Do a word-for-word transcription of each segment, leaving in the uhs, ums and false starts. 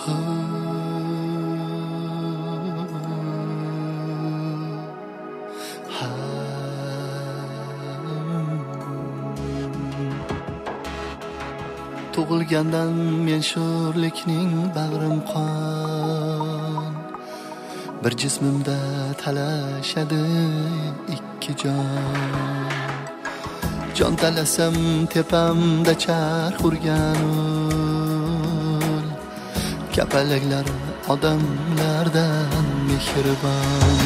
Tug'ilgandan men sho'rlikning bag'rim qon, bir jismimda talashadi ikki jon. Jon talasam tepamda charx urgan ul, kapalaklar odamlardan mehribon.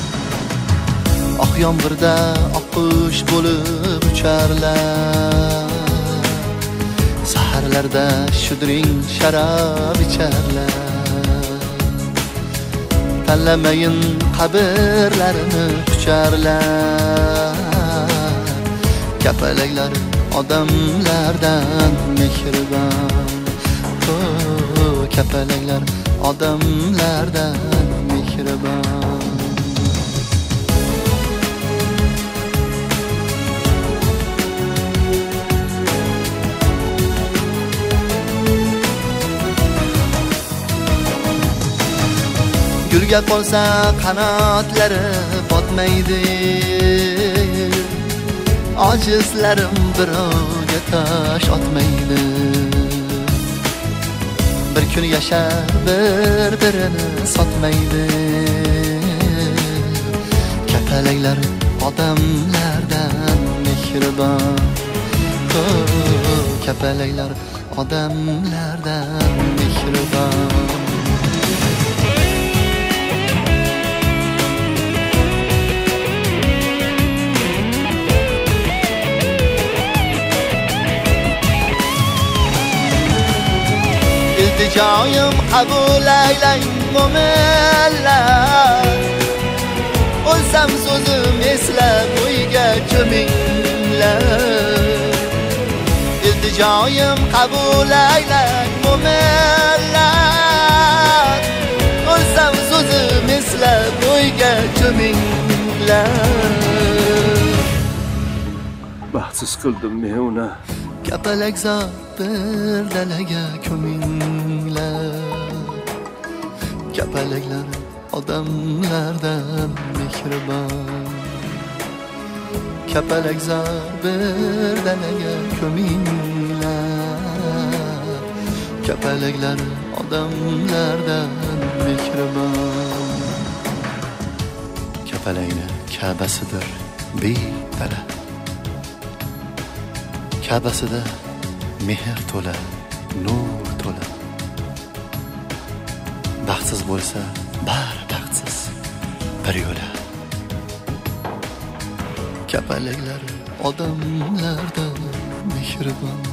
Oq yomg'irda oqqush bo'lib ucharlar, saharlarda shudring sharob icharlar. Tanlamayin qabrlarini qucharlar, kapalaklar odamlardan mehribon. Oh, kapalaklar odamlardan mehribon. Gulga qolsa qanotlari botmaydi, ojizlarim birovga tosh otmaydi. Bir kun yashar bir-birini sotmaydi, kapalaklar odamlardan mehribon. Oh, kapalaklar odamlardan mehribon. İlticoyim qabul aylang mo'minlar, o'lsam so'zim eslab o'yga cho'minglar. İlticoyim qabul aylang mo'minlar, o'lsam so'zim eslab o'yga cho'minglar. Baxtsiz qildim men uni, kapalak zot bir dalaga ko'minglar. Kapalaklar odamlardan mehribon. Kapalak zot bir dalaga ko'minglar. Kapalaklar odamlardan mehribon. Kapalaklar Ka'basidir bedala, Ka'basida mehr to'la, nur to'la. Baxtsiz bo'lsa bari baxtsiz bir yo'la. Kapalaklar odamlardan mehribon.